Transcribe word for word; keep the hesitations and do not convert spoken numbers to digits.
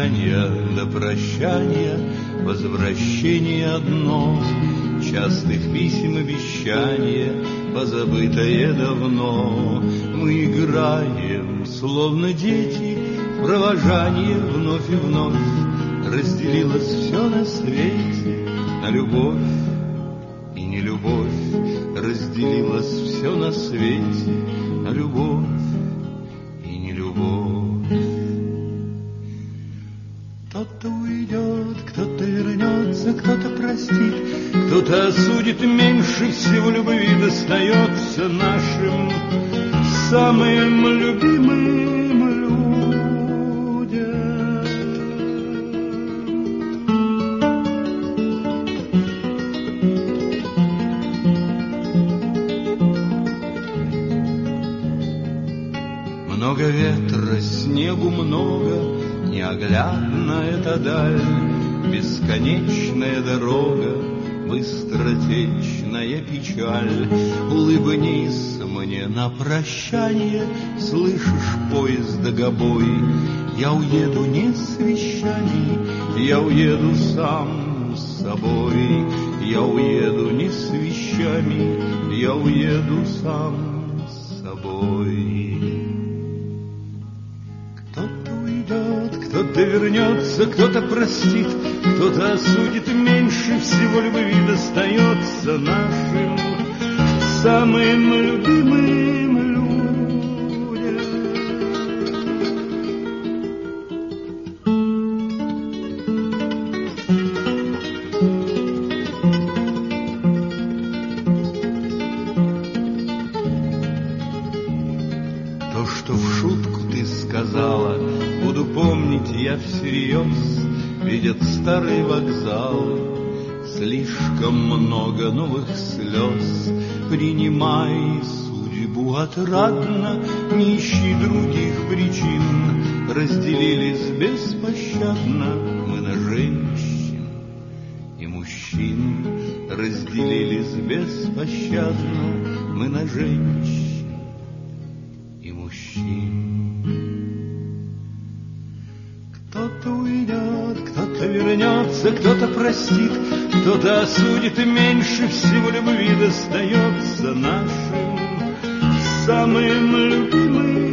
молчания до прощания, возвращение одно, частых писем обещание, позабытое давно. Мы играем, словно дети, в провожание вновь и вновь. Разделилось все на свете, на любовь и не любовь. Разделилось все на свете, на любовь и не любовь. Кто-то уйдет, кто-то вернется, кто-то простит, кто-то осудит, меньше всего любви достается нашим самым любимым людям. Много ветра, снегу много, неоглядна эта даль, бесконечная дорога, быстротечная печаль. Улыбнись мне на прощание, слышишь поезд догобой. Я уеду не с вещами, я уеду сам с собой. Я уеду не с вещами, я уеду сам с собой. Кто-то вернется, кто-то простит, кто-то осудит, меньше всего любви достается нашим самым любимым людям. То, что в шутку ты сказала, буду помнить я всерьез, видят старые вокзалы, слишком много новых слез. Принимай судьбу отрадно, не ищи других причин. Разделились беспощадно мы на женщин и мужчин. Разделились беспощадно мы на женщин и мужчин. Кто-то уйдет, кто-то вернется, кто-то простит, кто-то осудит, и меньше всего любви достается нашим самым любимым